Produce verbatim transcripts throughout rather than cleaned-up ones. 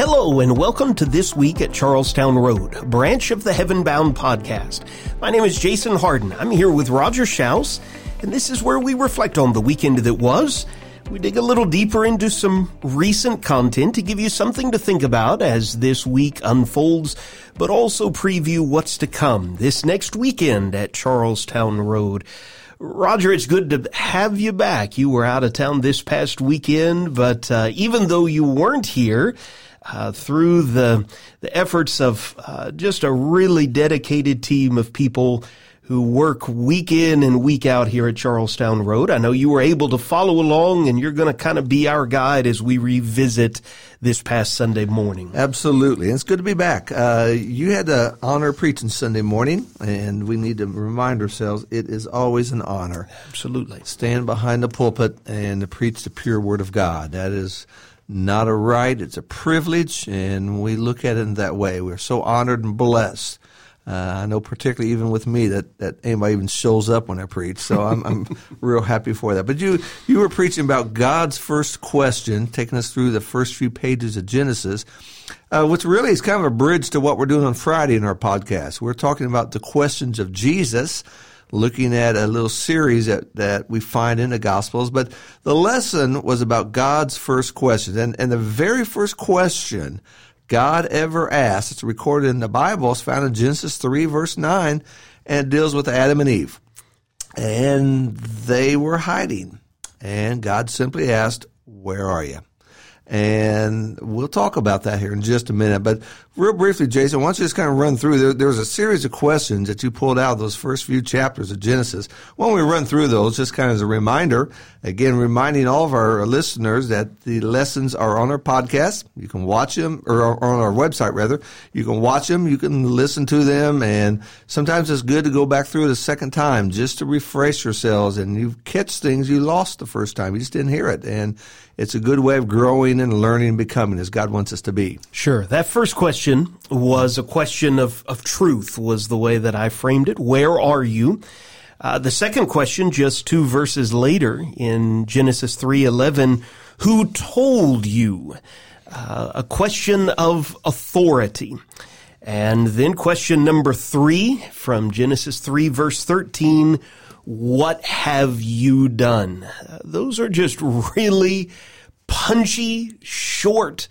Hello and welcome to This Week at Charlestown Road, a branch of the Heaven Bound podcast. My name is Jason Harden. I'm here with Roger Schaus, and this is where we reflect on the weekend that was. We dig a little deeper into some recent content to give you something to think about as this week unfolds, but also preview what's to come this next weekend at Charlestown Road. Roger, it's good to have you back. You were out of town this past weekend, but uh, even though you weren't here, uh, through the the efforts of uh, just a really dedicated team of people who work week in and week out here at Charlestown Road, I know you were able to follow along, and you're going to kind of be our guide as we revisit this past Sunday morning. Absolutely. It's good to be back. Uh, you had the honor of preaching Sunday morning, and we need to remind ourselves it is always an honor. Absolutely. Stand behind the pulpit and to preach the pure word of God. That is not a right, it's a privilege, and we look at it in that way. We're so honored and blessed. Uh, I know particularly even with me that, that anybody even shows up when I preach, so I'm, I'm real happy for that. But you you were preaching about God's first question, taking us through the first few pages of Genesis, uh, which really is kind of a bridge to what we're doing on Friday in our podcast. We're talking about the questions of Jesus, looking at a little series that, that we find in the Gospels. But the lesson was about God's first question. And, and the very first question God ever asked, it's recorded in the Bible, it's found in Genesis three, verse nine, and it deals with Adam and Eve. And they were hiding. And God simply asked, "Where are you?" And we'll talk about that here in just a minute. But real briefly, Jason, why don't you just kind of run through? There, there was a series of questions that you pulled out of those first few chapters of Genesis. Why don't we run through those just kind of as a reminder? Again, reminding all of our listeners that the lessons are on our podcast. You can watch them, or on our website, rather. You can watch them. You can listen to them. And sometimes it's good to go back through it a second time just to refresh yourselves. And you catch things you lost the first time. You just didn't hear it. And it's a good way of growing and learning and becoming as God wants us to be. Sure. That first question was a question of, of truth, was the way that I framed it. Where are you? Uh, the second question, just two verses later in Genesis three eleven, who told you? Uh, a question of authority. And then question number three from Genesis three verse thirteen, what have you done? Uh, those are just really punchy, short,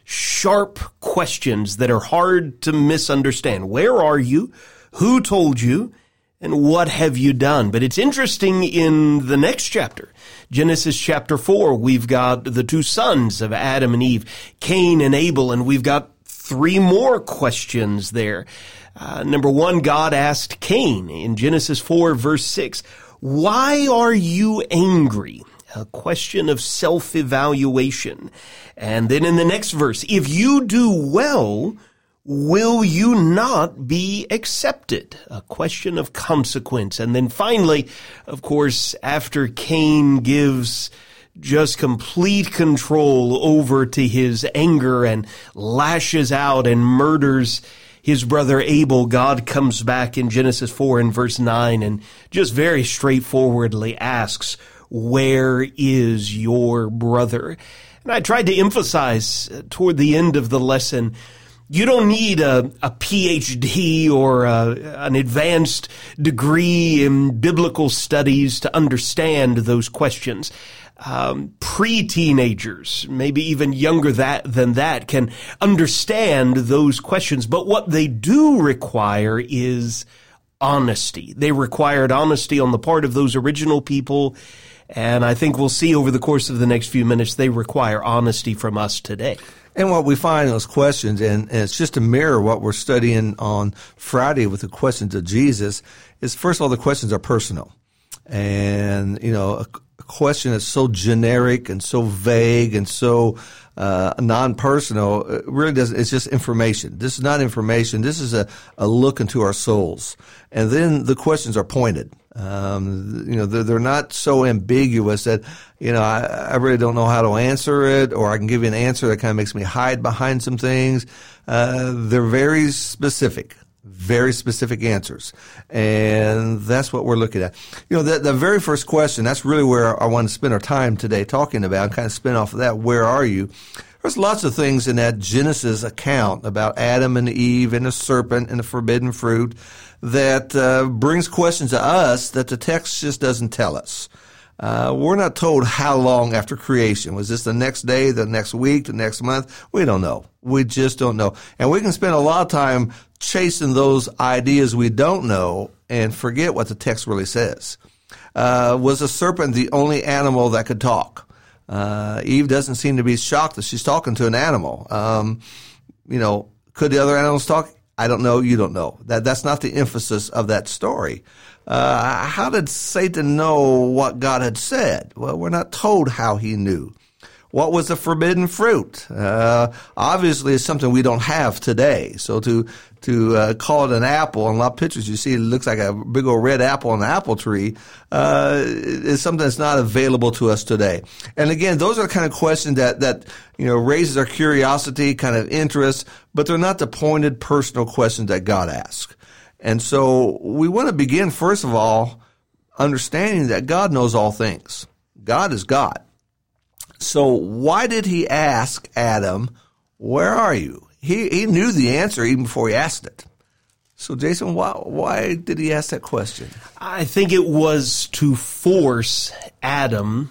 sharp questions that are hard to misunderstand. Where are you? Who told you? And what have you done? But it's interesting in the next chapter, Genesis chapter four, we've got the two sons of Adam and Eve, Cain and Abel, and we've got three more questions there. Uh, number one, God asked Cain in Genesis four, verse six, why are you angry? A question of self-evaluation. And then in the next verse, if you do well, will you not be accepted? A question of consequence. And then finally, of course, after Cain gives just complete control over to his anger and lashes out and murders his brother Abel, God comes back in Genesis four and verse nine and just very straightforwardly asks, where is your brother? And I tried to emphasize toward the end of the lesson, you don't need a, a P H D or a, an advanced degree in biblical studies to understand those questions. Um, pre-teenagers, maybe even younger that, than that, can understand those questions. But what they do require is honesty. They required honesty on the part of those original people. And I think we'll see over the course of the next few minutes, they require honesty from us today. And what we find in those questions, and, and it's just to mirror what we're studying on Friday with the questions of Jesus, is first of all, the questions are personal. And, you know, a, a question that's so generic and so vague and so uh, non-personal, it really doesn't, it's just information. This is not information. This is a, a look into our souls. And then the questions are pointed. Um, you know, they're, they're not so ambiguous that, you know, I, I really don't know how to answer it, or I can give you an answer that kind of makes me hide behind some things. Uh, they're very specific, very specific answers. And that's what we're looking at. You know, the, the very first question, that's really where I want to spend our time today talking about, and kind of spin off of that. Where are you? There's lots of things in that Genesis account about Adam and Eve and the serpent and the forbidden fruit that uh, brings questions to us that the text just doesn't tell us. Uh, we're not told how long after creation. Was this the next day, the next week, the next month? We don't know. We just don't know. And we can spend a lot of time chasing those ideas we don't know and forget what the text really says. Uh, was the serpent the only animal that could talk? Uh, Eve doesn't seem to be shocked that she's talking to an animal. Um, you know, could the other animals talk? I don't know. You don't know. That that's not the emphasis of that story. Uh, how did Satan know what God had said? Well, we're not told how he knew. What was the forbidden fruit? Uh, obviously, it's something we don't have today. So to to uh, call it an apple, and a lot of pictures you see, it looks like a big old red apple on an apple tree, uh, is something that's not available to us today. And again, those are the kind of questions that, that, you know, raises our curiosity, kind of interest, but they're not the pointed personal questions that God asks. And so we want to begin, first of all, understanding that God knows all things. God is God. So why did he ask Adam, where are you? He he knew the answer even before he asked it. So, Jason, why why did he ask that question? I think it was to force Adam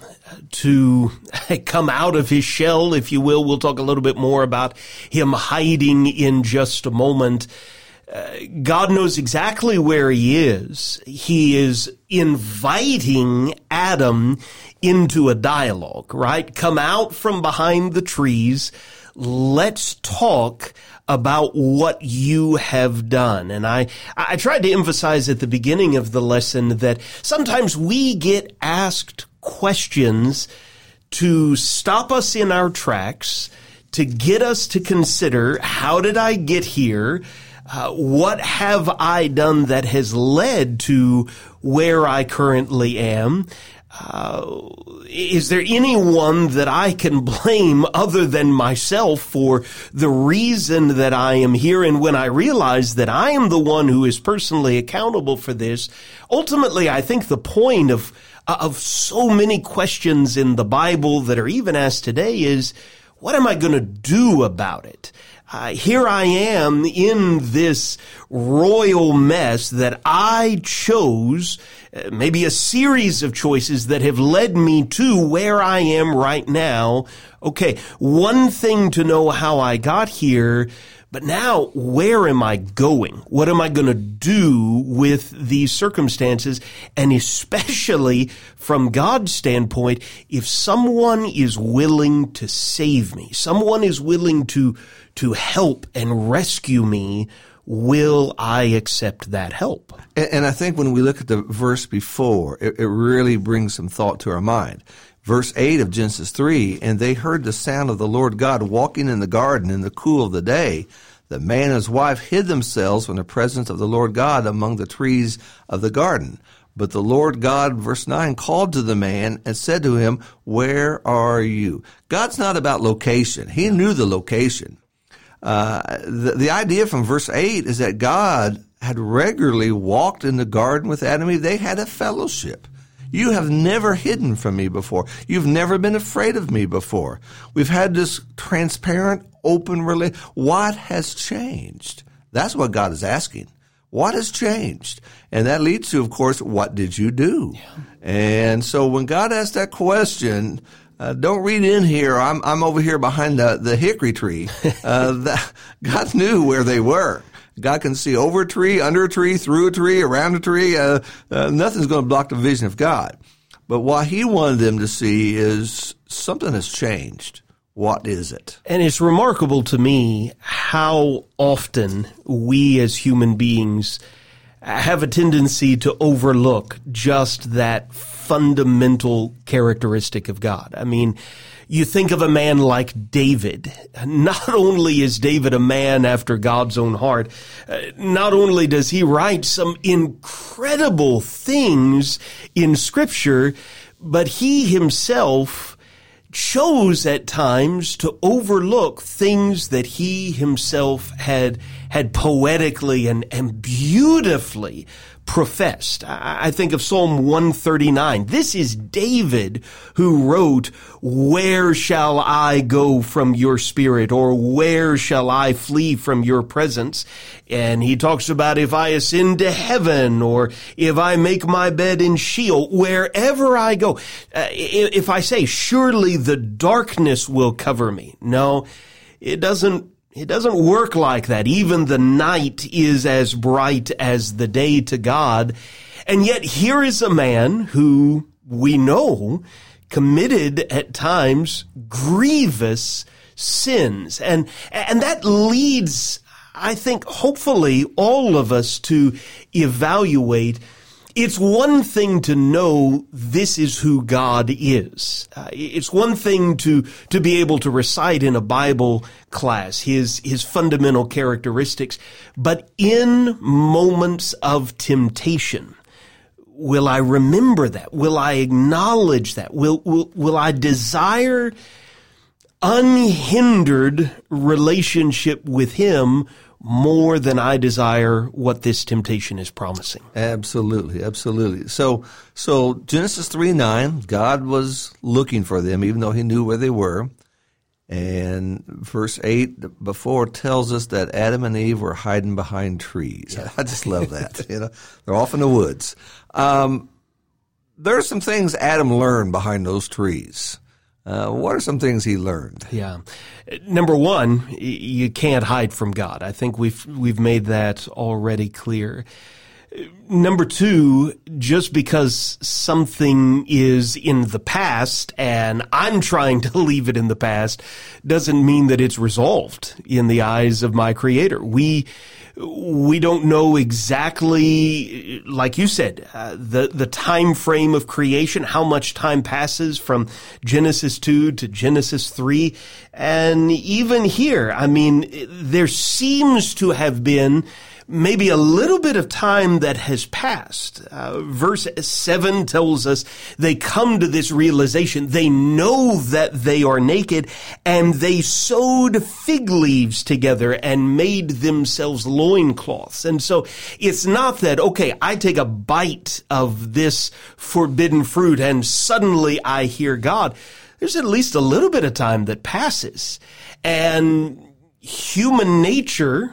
to come out of his shell, if you will. We'll talk a little bit more about him hiding in just a moment. Uh, God knows exactly where he is. He is inviting Adam into a dialogue, right? Come out from behind the trees. Let's talk about what you have done. And I, I tried to emphasize at the beginning of the lesson that sometimes we get asked questions to stop us in our tracks, to get us to consider, how did I get here? Uh, what have I done that has led to where I currently am? Uh, is there anyone that I can blame other than myself for the reason that I am here? And when I realize that I am the one who is personally accountable for this, ultimately, I think the point of of so many questions in the Bible that are even asked today is, what am I going to do about it? Uh, here I am in this royal mess that I chose, uh, maybe a series of choices that have led me to where I am right now. Okay, one thing to know how I got here, but now where am I going? What am I going to do with these circumstances? And especially from God's standpoint, if someone is willing to save me, someone is willing to to help and rescue me, will I accept that help? And, and I think when we look at the verse before, it, it really brings some thought to our mind. Verse eight of Genesis three, and they heard the sound of the Lord God walking in the garden in the cool of the day. The man and his wife hid themselves from the presence of the Lord God among the trees of the garden. But the Lord God, verse nine, called to the man and said to him, where are you? God's not about location. He knew the location. Uh, the, the idea from verse eight is that God had regularly walked in the garden with Adam and Eve. They had a fellowship. You have never hidden from me before. You've never been afraid of me before. We've had this transparent, open relationship. What has changed? That's what God is asking. What has changed? And that leads to, of course, what did you do? Yeah. And so when God asked that question, Uh, don't read in here, I'm I'm over here behind the, the hickory tree. Uh, that, God knew where they were. God can see over a tree, under a tree, through a tree, around a tree. Uh, uh, nothing's going to block the vision of God. But what he wanted them to see is something has changed. What is it? And it's remarkable to me how often we as human beings have a tendency to overlook just that fundamental characteristic of God. I mean, you think of a man like David. Not only is David a man after God's own heart, uh, not only does he write some incredible things in Scripture, but he himself chose at times to overlook things that he himself had had poetically and, and beautifully professed. I think of Psalm one thirty-nine. This is David who wrote, "Where shall I go from your spirit?" or "Where shall I flee from your presence?" And he talks about, if I ascend to heaven, or if I make my bed in Sheol, wherever I go. Uh, if I say, surely the darkness will cover me. No, it doesn't. It doesn't work like that. Even the night is as bright as the day to God. And yet here is a man who we know committed at times grievous sins. And, and that leads, I think, hopefully all of us to evaluate. It's one thing to know this is who God is. Uh, it's one thing to, to be able to recite in a Bible class his, his fundamental characteristics. But in moments of temptation, will I remember that? Will I acknowledge that? Will, will, will I desire unhindered relationship with Him more than I desire what this temptation is promising? Absolutely, absolutely. So, so Genesis three nine, God was looking for them, even though He knew where they were. And verse eight before tells us that Adam and Eve were hiding behind trees. Yeah. I just love that. You know, they're off in the woods. Um, there are some things Adam learned behind those trees. Uh, what are some things he learned? Yeah. Number one, you can't hide from God. I think we've, we've made that already clear. Number two, just because something is in the past and I'm trying to leave it in the past doesn't mean that it's resolved in the eyes of my Creator. We, we don't know exactly, like you said, uh, the, the time frame of creation, how much time passes from Genesis two to Genesis three. And even here, I mean, there seems to have been maybe a little bit of time that has passed. Uh, verse seven tells us they come to this realization. They know that they are naked, and they sewed fig leaves together and made themselves loincloths. And so it's not that, okay, I take a bite of this forbidden fruit and suddenly I hear God. There's at least a little bit of time that passes. And human nature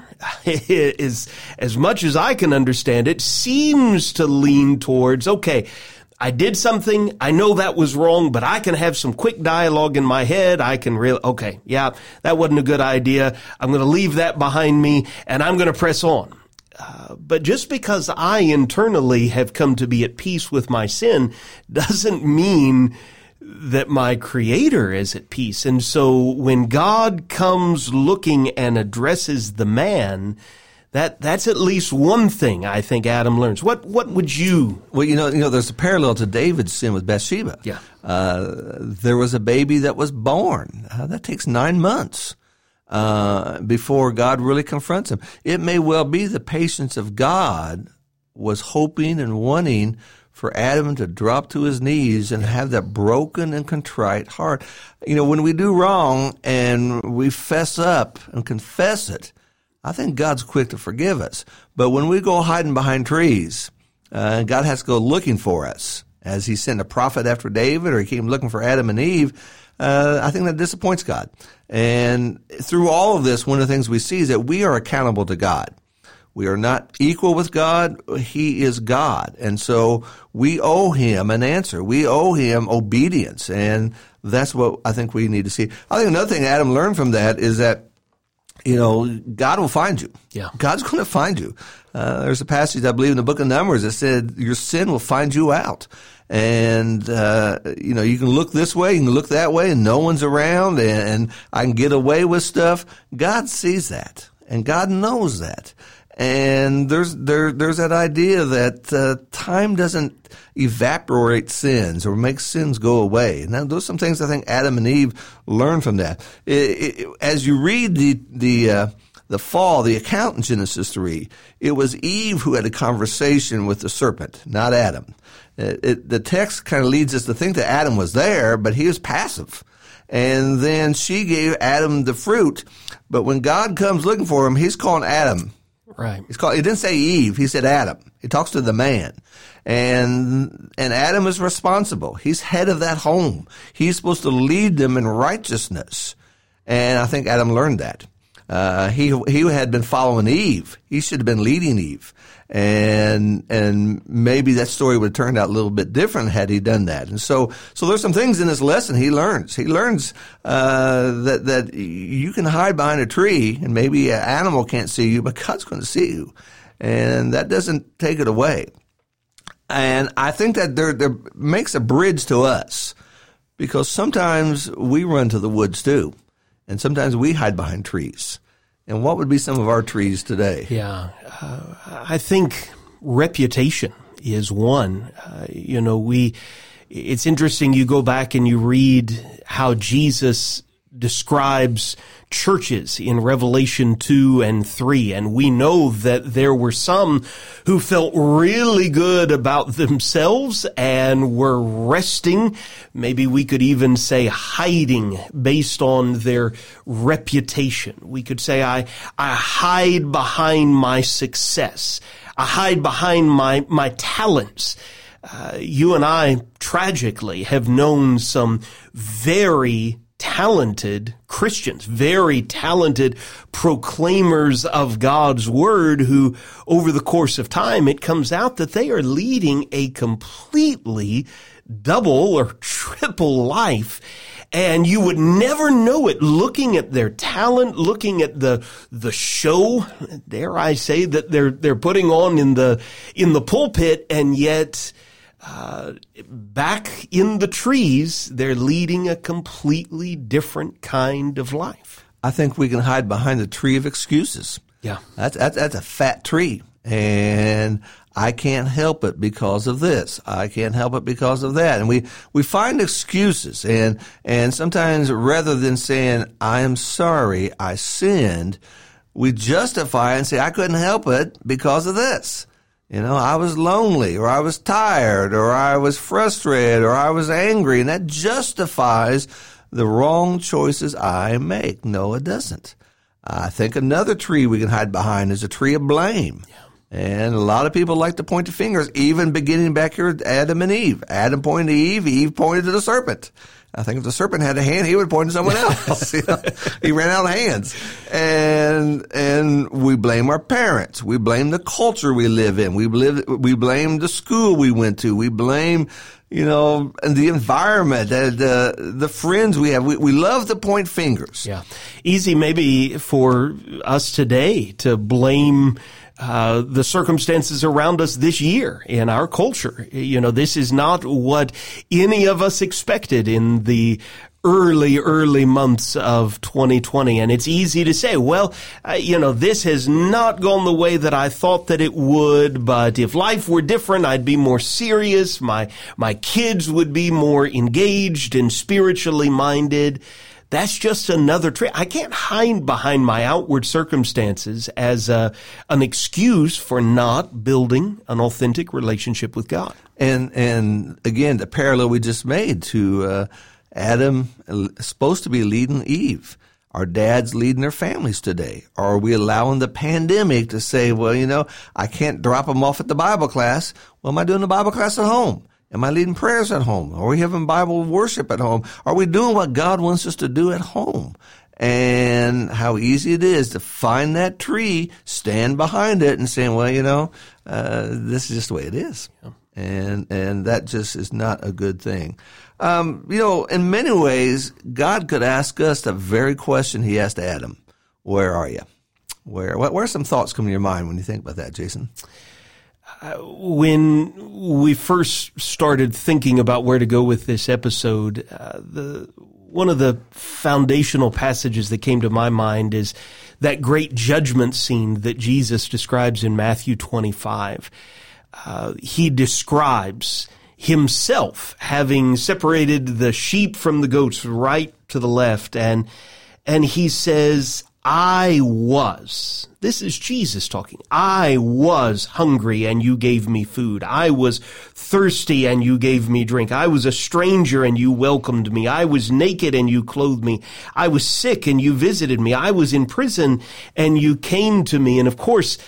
is, as much as I can understand it, seems to lean towards, okay, I did something, I know that was wrong, but I can have some quick dialogue in my head. I can really, okay, yeah, that wasn't a good idea. I'm going to leave that behind me, and I'm going to press on. Uh, but just because I internally have come to be at peace with my sin doesn't mean that my Creator is at peace. And so when God comes looking and addresses the man, that that's at least one thing I think Adam learns. What what would you? Well, you know, you know, there's a parallel to David's sin with Bathsheba. Yeah, uh, there was a baby that was born. Uh, that takes nine months uh, before God really confronts him. It may well be the patience of God was hoping and wanting for Adam to drop to his knees and have that broken and contrite heart. You know, when we do wrong and we fess up and confess it, I think God's quick to forgive us. But when we go hiding behind trees, uh, God has to go looking for us, as He sent a prophet after David, or He came looking for Adam and Eve, uh, I think that disappoints God. And through all of this, one of the things we see is that we are accountable to God. We are not equal with God. He is God. And so we owe Him an answer. We owe Him obedience. And that's what I think we need to see. I think another thing Adam learned from that is that, you know, God will find you. Yeah. God's going to find you. Uh, there's a passage, I believe, in the book of Numbers that said your sin will find you out. And, uh, you know, you can look this way, you can look that way, and no one's around, and, and I can get away with stuff. God sees that, and God knows that. And there's there there's that idea that uh, time doesn't evaporate sins or make sins go away. And those are some things I think Adam and Eve learned from that. It, it, as you read the the uh, the fall, the account in Genesis three, it was Eve who had a conversation with the serpent, not Adam. It, it, the text kind of leads us to think that Adam was there, but he was passive. And then she gave Adam the fruit. But when God comes looking for him, He's calling Adam. Right. It's called, he didn't say Eve. He said Adam. He talks to the man. And, and Adam is responsible. He's head of that home. He's supposed to lead them in righteousness. And I think Adam learned that. Uh, he, he had been following Eve. He should have been leading Eve. And, and maybe that story would have turned out a little bit different had he done that. And so, so there's some things in this lesson he learns. He learns, uh, that, that you can hide behind a tree and maybe an animal can't see you, but God's going to see you. And that doesn't take it away. And I think that there, there makes a bridge to us because sometimes we run to the woods too. And sometimes we hide behind trees. And what would be some of our trees today? Yeah, uh, I think reputation is one. Uh, you know, we, it's interesting. You go back and you read how Jesus describes churches in Revelation two and three. And we know that there were some who felt really good about themselves and were resting. Maybe we could even say hiding based on their reputation. We could say, I, I hide behind my success. I hide behind my, my talents. Uh, you and I tragically have known some very talented Christians, very talented proclaimers of God's word who, over the course of time, it comes out that they are leading a completely double or triple life. And you would never know it looking at their talent, looking at the, the show, dare I say, that they're, they're putting on in the, in the pulpit, and yet, Uh, back in the trees, they're leading a completely different kind of life. I think we can hide behind the tree of excuses. Yeah. That's, that's, that's a fat tree. And I can't help it because of this. I can't help it because of that. And we, we find excuses. And, and sometimes rather than saying, I am sorry, I sinned, we justify and say, I couldn't help it because of this. You know, I was lonely, or I was tired, or I was frustrated, or I was angry, and that justifies the wrong choices I make. No, it doesn't. I think another tree we can hide behind is a tree of blame. Yeah. And a lot of people like to point the fingers, even beginning back here with Adam and Eve. Adam pointed to Eve, Eve pointed to the serpent. I think if the serpent had a hand, he would point to someone else. You know? He ran out of hands. And, and we blame our parents. We blame the culture we live in. We live, we blame the school we went to. We blame, you know, and the environment, the, the, the friends we have. We, we love to point fingers. Yeah. Easy maybe for us today to blame Uh, the circumstances around us this year in our culture. You know, this is not what any of us expected in the early, early months of twenty twenty. And it's easy to say, well, uh, you know, this has not gone the way that I thought that it would, but if life were different, I'd be more serious. My, my kids would be more engaged and spiritually minded. That's just another trick. I can't hide behind my outward circumstances as a, an excuse for not building an authentic relationship with God. And and again, the parallel we just made to uh, Adam is supposed to be leading Eve. Are dads leading their families today? Or are we allowing the pandemic to say, well, you know, I can't drop them off at the Bible class. Well, am I doing the Bible class at home? Am I leading prayers at home? Are we having Bible worship at home? Are we doing what God wants us to do at home? And how easy it is to find that tree, stand behind it, and saying, well, you know, uh, this is just the way it is. Yeah. And and that just is not a good thing. Um, you know, in many ways, God could ask us the very question he asked Adam. Where are you? Where, what, where are some thoughts come to your mind when you think about that, Jason? Uh, when we first started thinking about where to go with this episode, uh, the one of the foundational passages that came to my mind is that great judgment scene that Jesus describes in Matthew twenty-five. Uh, he describes himself having separated the sheep from the goats right to the left, and and he says, I was, this is Jesus talking, I was hungry and you gave me food. I was thirsty and you gave me drink. I was a stranger and you welcomed me. I was naked and you clothed me. I was sick and you visited me. I was in prison and you came to me. And of course,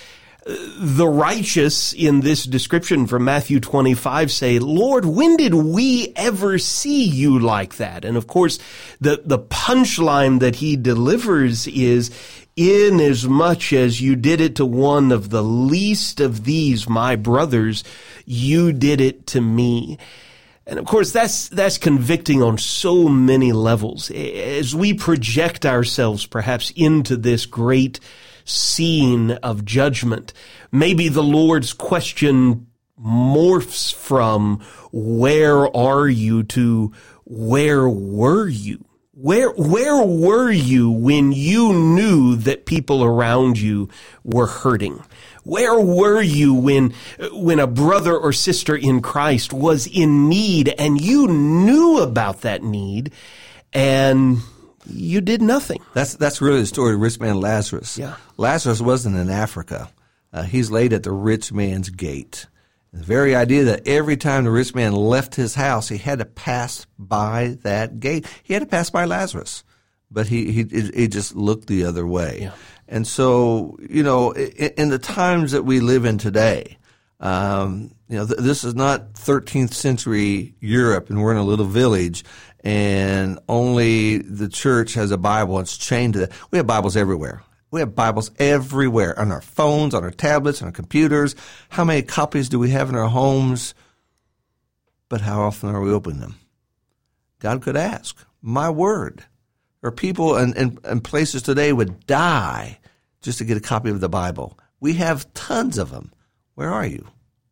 The righteous in this description from Matthew twenty-five say, Lord, when did we ever see you like that? And of course, the, the punchline that he delivers is, inasmuch as you did it to one of the least of these, my brothers, you did it to me. And of course, that's, that's convicting on so many levels. As we project ourselves perhaps into this great scene of judgment, maybe the Lord's question morphs from where are you to where were you? Where, where were you when you knew that people around you were hurting? Where were you when, when a brother or sister in Christ was in need and you knew about that need and you did nothing? That's that's really the story of rich man Lazarus. Yeah. Lazarus wasn't in Africa. Uh, he's laid at the rich man's gate. The very idea that every time the rich man left his house, he had to pass by that gate. He had to pass by Lazarus, but he he, he just looked the other way. Yeah. And so, you know, in, in the times that we live in today, um, you know, th- this is not thirteenth century Europe, and we're in a little village, and only the church has a Bible. It's chained to that. We have Bibles everywhere. We have Bibles everywhere, on our phones, on our tablets, on our computers. How many copies do we have in our homes? But how often are we opening them? God could ask, my word. There are people in, in, in places today would die just to get a copy of the Bible. We have tons of them. Where are you?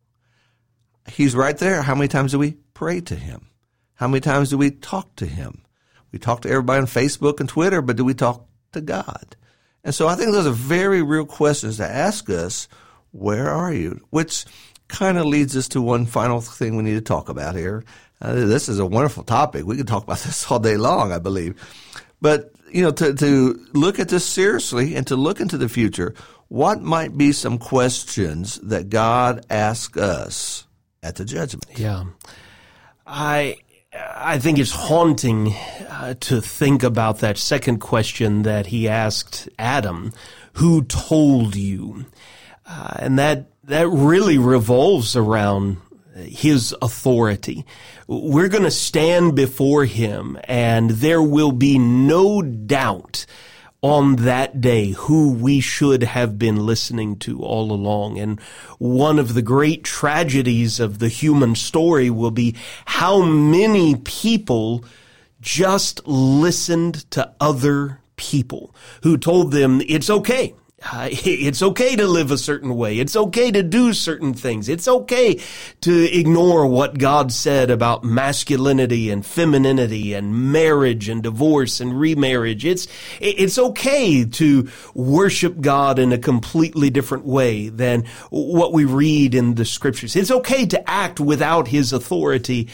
He's right there. How many times do we pray to him? How many times do we talk to him? We talk to everybody on Facebook and Twitter, but do we talk to God? And so I think those are very real questions to ask us. Where are you? Which kind of leads us to one final thing we need to talk about here. Uh, this is a wonderful topic. We could talk about this all day long, I believe. But, you know, to, to look at this seriously and to look into the future, what might be some questions that God asks us at the judgment? Yeah. I I think it's haunting uh, to think about that second question that he asked Adam, who told you? Uh, and that that really revolves around his authority. We're going to stand before him, and there will be no doubt on that day who we should have been listening to all along. And one of the great tragedies of the human story will be how many people just listened to other people who told them it's okay. Uh, it's okay to live a certain way. It's okay to do certain things. It's okay to ignore what God said about masculinity and femininity and marriage and divorce and remarriage. It's, it's okay to worship God in a completely different way than what we read in the scriptures. It's okay to act without his authority.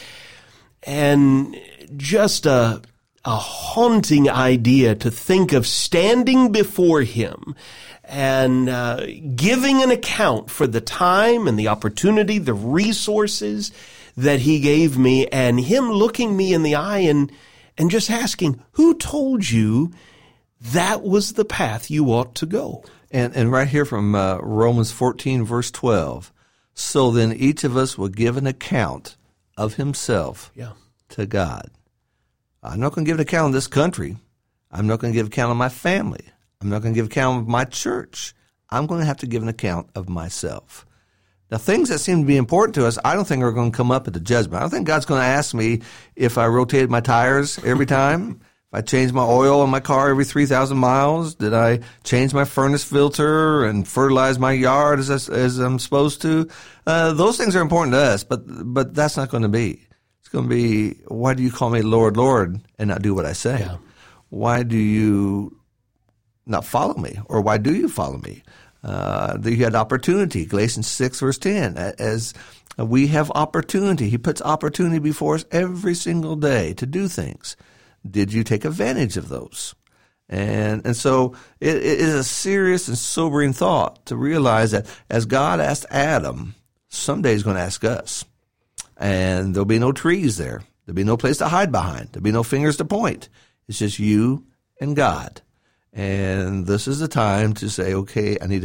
And just a, a haunting idea to think of standing before him and uh, giving an account for the time and the opportunity, the resources that he gave me, and him looking me in the eye and and just asking, who told you that was the path you ought to go? And and right here from uh, Romans fourteen, verse twelve, so then each of us will give an account of himself yeah. to God. I'm not going to give an account of this country. I'm not going to give an account of my family. I'm not going to give account of my church. I'm going to have to give an account of myself. Now, things that seem to be important to us, I don't think are going to come up at the judgment. I don't think God's going to ask me if I rotated my tires every time, if I changed my oil in my car every three thousand miles, did I change my furnace filter and fertilize my yard as, I, as I'm supposed to. Uh, those things are important to us, but but that's not going to be. It's going to be, why do you call me Lord, Lord, and not do what I say? Yeah. Why do you not follow me? Or why do you follow me? Uh, you had opportunity, Galatians six, verse ten. As we have opportunity, he puts opportunity before us every single day to do things. Did you take advantage of those? And and so it, it is a serious and sobering thought to realize that as God asked Adam, someday he's going to ask us. And there'll be no trees there. There'll be no place to hide behind. There'll be no fingers to point. It's just you and God. And this is the time to say, okay, I need to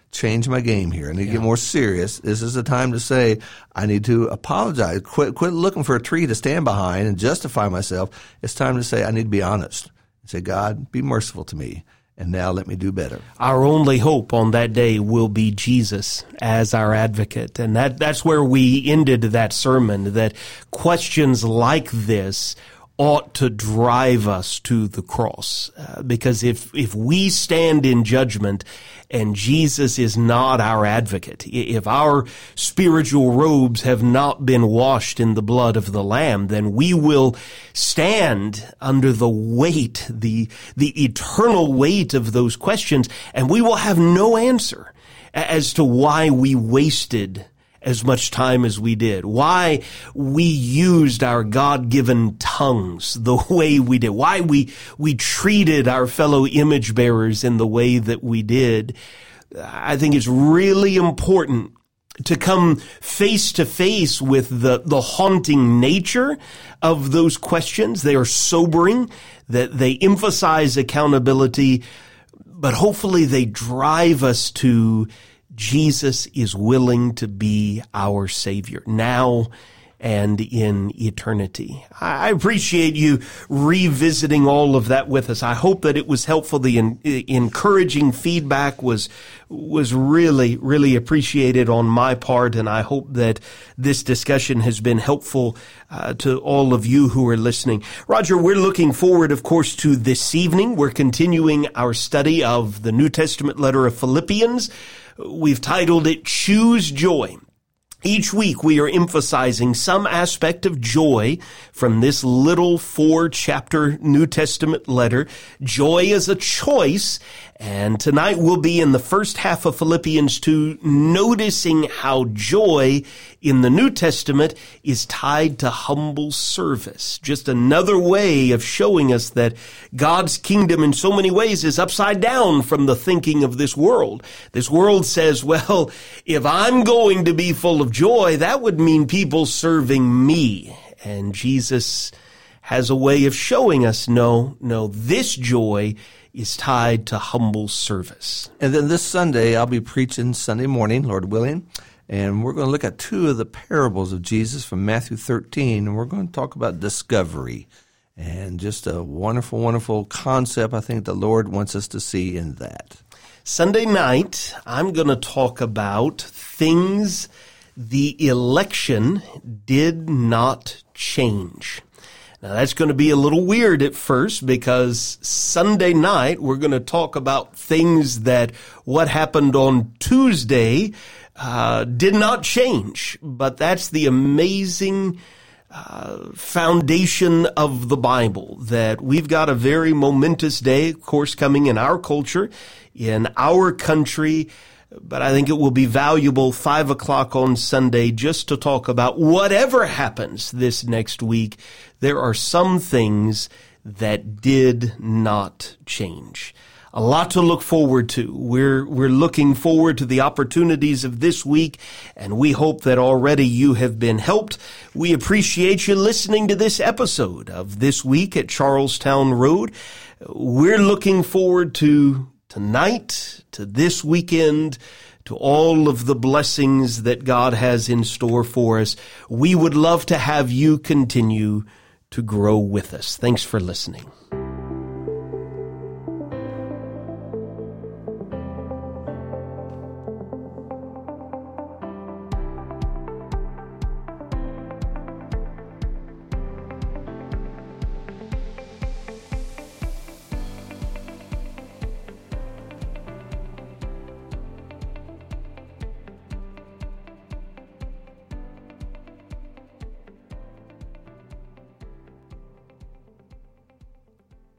change my game here. I need to get more serious. This is the time to say, I need to apologize. Quit, quit looking for a tree to stand behind and justify myself. It's time to say, I need to be honest. And say, God, be merciful to me. And now let me do better. Our only hope on that day will be Jesus as our advocate. And that, that's where we ended that sermon, that questions like this ought to drive us to the cross. Uh, because if, if we stand in judgment and Jesus is not our advocate, if our spiritual robes have not been washed in the blood of the Lamb, then we will stand under the weight, the, the eternal weight of those questions, and we will have no answer as to why we wasted as much time as we did, why we used our God-given tongues the way we did, why we, we treated our fellow image bearers in the way that we did. I think it's really important to come face to face with the, the haunting nature of those questions. They are sobering, that they emphasize accountability, but hopefully they drive us to Jesus is willing to be our Savior now and in eternity. I appreciate you revisiting all of that with us. I hope that it was helpful. The in, encouraging feedback was was really, really appreciated on my part, and I hope that this discussion has been helpful uh, to all of you who are listening. Roger, we're looking forward, of course, to this evening. We're continuing our study of the New Testament letter of Philippians. We've titled it Choose Joy. Each week we are emphasizing some aspect of joy from this little four-chapter New Testament letter. Joy is a choice, and tonight we'll be in the first half of Philippians two, noticing how joy in the New Testament is tied to humble service. Just another way of showing us that God's kingdom in so many ways is upside down from the thinking of this world. This world says, well, if I'm going to be full of joy, that would mean people serving me. And Jesus has a way of showing us, no, no, this joy is tied to humble service. And then this Sunday, I'll be preaching Sunday morning, Lord willing, and we're going to look at two of the parables of Jesus from Matthew thirteen, and we're going to talk about discovery. And just a wonderful, wonderful concept I think the Lord wants us to see in that. Sunday night, I'm going to talk about things the election did not change. Now, that's going to be a little weird at first, because Sunday night we're going to talk about things that what happened on Tuesday uh, did not change. But that's the amazing uh, foundation of the Bible, that we've got a very momentous day, of course, coming in our culture, in our country. But I think it will be valuable five o'clock on Sunday just to talk about whatever happens this next week. There are some things that did not change. A lot to look forward to. We're, we're looking forward to the opportunities of this week, and we hope that already you have been helped. We appreciate you listening to this episode of This Week at Charlestown Road. We're looking forward to tonight, to this weekend, to all of the blessings that God has in store for us. We would love to have you continue to grow with us. Thanks for listening.